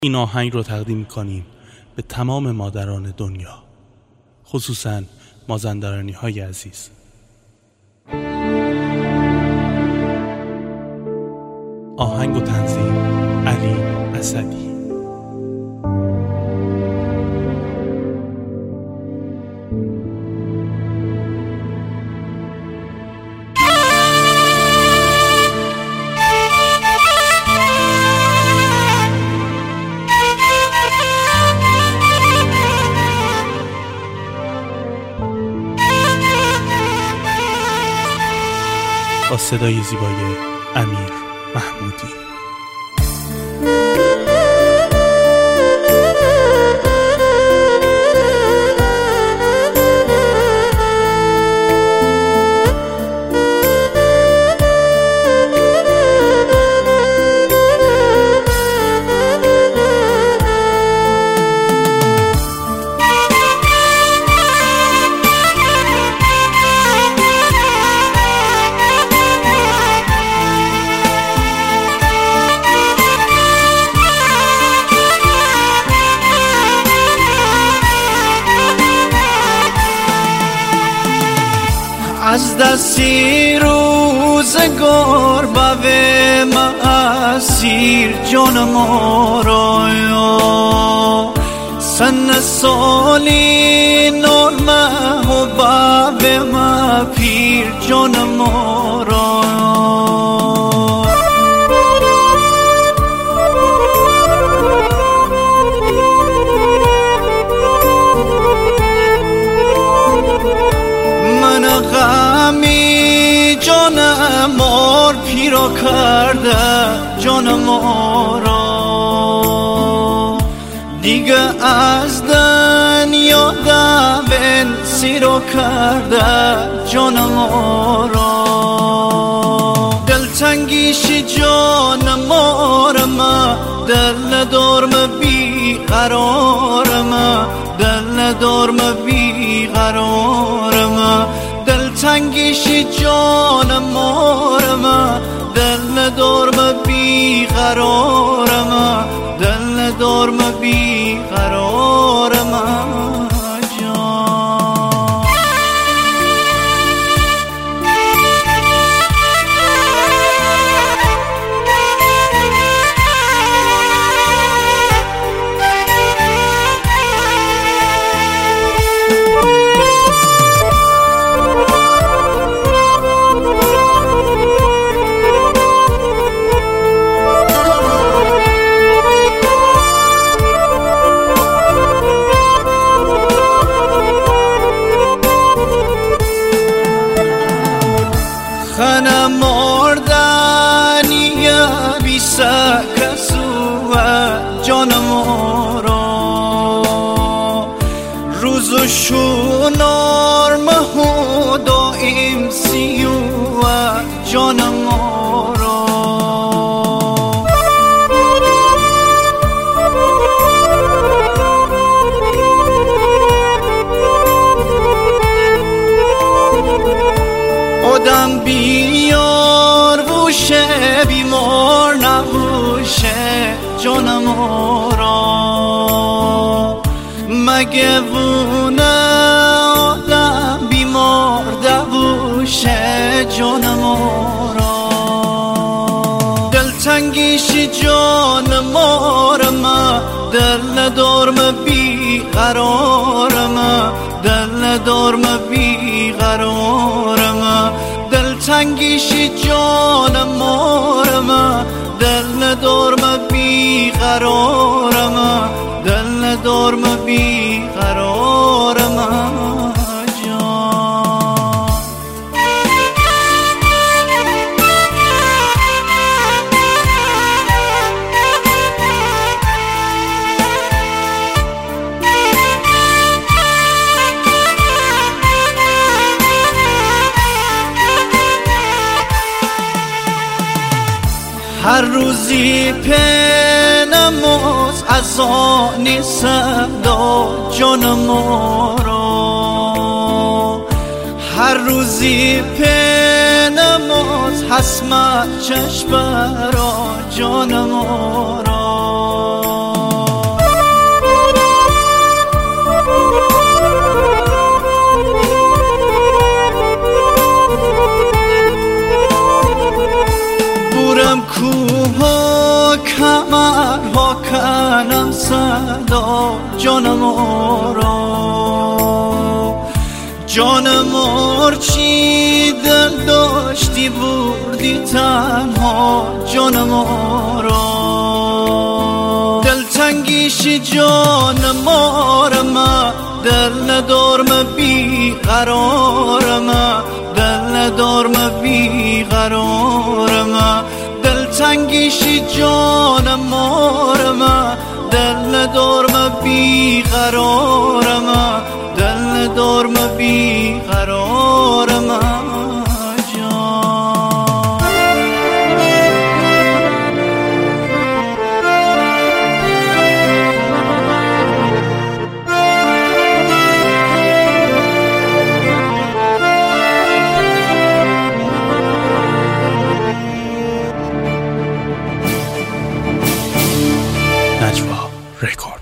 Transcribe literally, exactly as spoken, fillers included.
این آهنگ رو تقدیم می‌کنیم به تمام مادران دنیا، خصوصاً مازندرانی های عزیز. آهنگ و تنظیم علی اسدی. با صدای زیبای امیر محمودی. از دستی روزگار به مسیر جان ما را، سن سالی نرمه و به ما پیر جان ما را. غمی جان مار پیرا کرده جان ما را، دیگه از دنیا دون سیرا کرده جان ما را. دلتنگیش جان مارم، دل ندارم بی قرارم، دل ندارم بی قرارم. دلتنگیش جان مارم، دل ندارم بی قرارم، دل ندارم بی قرارم. خانه مردنی بی سکسو جان ما را، روزشو نرمه و دائم سیو جان ما را. آدم بیار بوشه بیمار نبوشه جان ما را، مگه وونه آدم بیمار نبوشه جان ما را. دلتنگیش جان مارم، دل ندارم بی قرارم، دل ندارم بی قرارم. دلتنگیش جان مارم، دل ندارم بی قرارم، دل ندارم بی قرارم. هر روزی په نماز از آن صدا جان ما را، هر روزی په نماز حسمت چشم را جان ما را. بکنم صدا جان مارا. جان مار چی دل داشتی بردی تنها جان مارا. دلتنگیشی جان مارم، دل ندارم بی قرارم، دل ندارم بی قرارم. دلتنگیشی جان مارم، دل ندارم بی قرارم، دل ندارم بی قرارم. نجوا رکورد.